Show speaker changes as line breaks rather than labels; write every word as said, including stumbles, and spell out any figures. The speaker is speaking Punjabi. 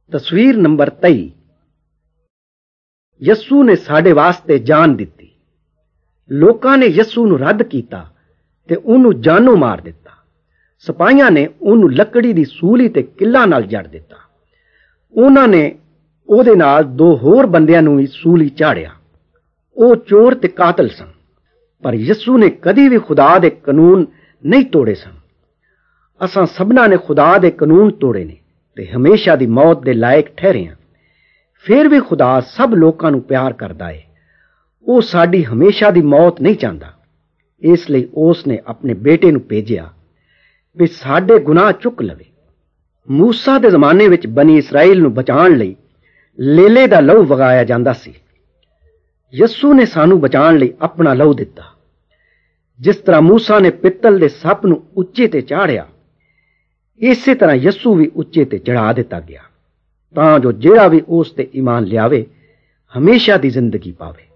तस्वीर नंबर तेई। यस्सू ने साडे वास्ते जान दिती। लोकां ने यस्सू नूं रद्द कीता ते उहनूं जानों मार दिता। सिपाहियां ने उहनूं लकड़ी दी सूली ते किल्ला नाल जड़ दिता। उहनां ने ਉਹਦੇ ਨਾਲ ਦੋ ਹੋਰ ਬੰਦਿਆਂ ਨੂੰ ਵੀ ਸੂਲੀ ਚਾੜਿਆ। ਉਹ ਚੋਰ ਤੇ ਕਾਤਲ ਸਨ, ਪਰ ਯਿਸੂ ਨੇ ਕਦੀ ਵੀ ਖੁਦਾ ਦੇ ਕਾਨੂੰਨ ਨਹੀਂ ਤੋੜੇ ਸਨ। ਅਸਾਂ ਸਭਨਾਂ ਨੇ ਖੁਦਾ ਦੇ ਕਾਨੂੰਨ ਤੋੜੇ ਨੇ ਤੇ ਹਮੇਸ਼ਾ ਦੀ ਮੌਤ ਦੇ ਲਾਇਕ ਠਹਿਰੇ ਹਾਂ। ਫਿਰ ਵੀ ਖੁਦਾ ਸਭ ਲੋਕਾਂ ਨੂੰ ਪਿਆਰ ਕਰਦਾ ਹੈ। ਉਹ ਸਾਡੀ ਹਮੇਸ਼ਾ ਦੀ ਮੌਤ ਨਹੀਂ ਚਾਹੁੰਦਾ। ਇਸ ਲਈ ਉਸ ਨੇ ਆਪਣੇ ਬੇਟੇ ਨੂੰ ਭੇਜਿਆ ਵੀ ਸਾਡੇ ਗੁਨਾਹ ਚੁੱਕ ਲਵੇ। ਮੂਸਾ ਦੇ ਜ਼ਮਾਨੇ ਵਿੱਚ ਬਨੀ ਇਸਰਾਈਲ ਨੂੰ ਬਚਾਉਣ ਲਈ ਲੇਲੇ ਦਾ ਲਹੂ ਵਗਾਇਆ ਜਾਂਦਾ ਸੀ। ਯਿਸੂ ਨੇ ਸਾਨੂੰ ਬਚਾਉਣ ਲਈ ਆਪਣਾ ਲਹੂ ਦਿੱਤਾ। ਜਿਸ ਤਰ੍ਹਾਂ ਮੂਸਾ ਨੇ ਪਿੱਤਲ ਦੇ ਸੱਪ ਨੂੰ ਉੱਚੇ ਤੇ ਚਾੜਿਆ, ਇਸੇ ਤਰ੍ਹਾਂ ਯਿਸੂ ਵੀ ਉੱਚੇ ਤੇ ਚੜਾ ਦਿੱਤਾ ਗਿਆ, ਤਾਂ ਜੋ ਜਿਹੜਾ ਵੀ ਉਸ ਤੇ ਈਮਾਨ ਲਿਆਵੇ ਹਮੇਸ਼ਾ ਦੀ ਜ਼ਿੰਦਗੀ ਪਾਵੇ।